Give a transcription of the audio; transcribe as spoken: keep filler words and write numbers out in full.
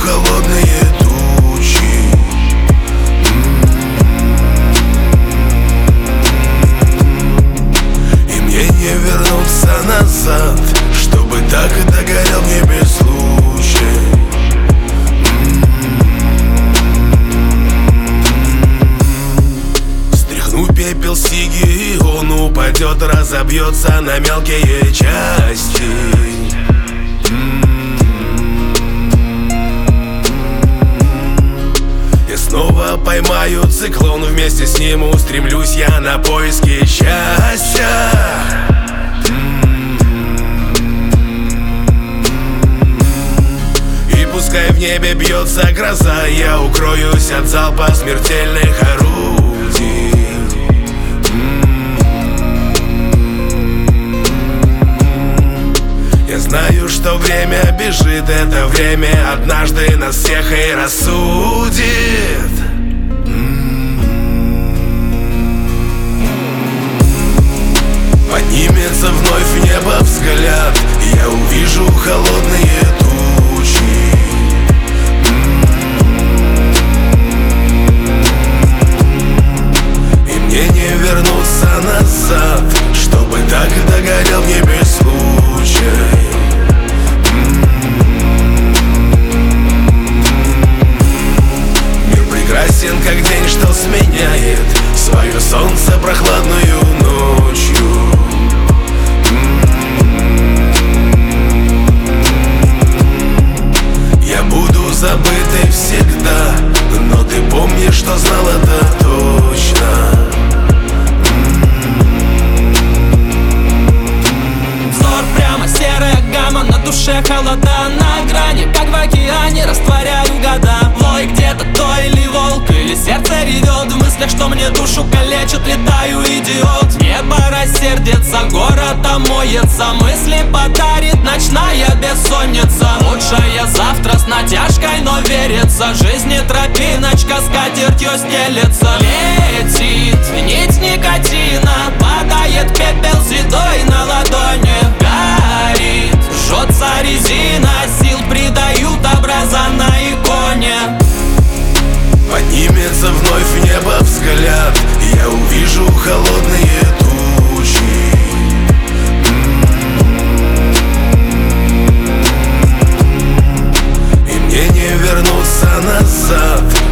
холодные тучи. И мне не вернуться назад, чтобы так и догорел в небе случай. Стряхну пепел сиги, и он упадет, разобьется на мелкие части. И снова поймаю циклон, вместе с ним устремлюсь я на поиски счастья. И пускай в небе бьется гроза, я укроюсь от залпа смертельных орудий. Я знаю, что время бежит, это время однажды нас всех и рассудит. Поднимется вновь в небо взгляд, и я увижу холодные тучи. И мне не вернуться назад, чтобы так и догорел в небе случай. Мир прекрасен, как день, что сменяет свое солнце прохладную ночью. Я буду забытой всегда, но ты помнишь, что знал это точно. Взор прямо, серая гамма, на душе холода. На грани, как в океане, растворяю года. Лой где-то то или волк, или сердце ревет в мыслях, что мне душу калечит. Летаю, идиот, небо рассердится, город омоется, мысли подарит ночная бессонница. Лучшее завтра с натяжкой, но верится, жизни тропиночка скатертью стелется. Летит нить никотина, падает пепел седой на ладони. Горит, жжется резина, сил придают образа на иконе. Поднимется вновь в небо взгляд, и я увижу холодные тучи. И мне не вернуться назад,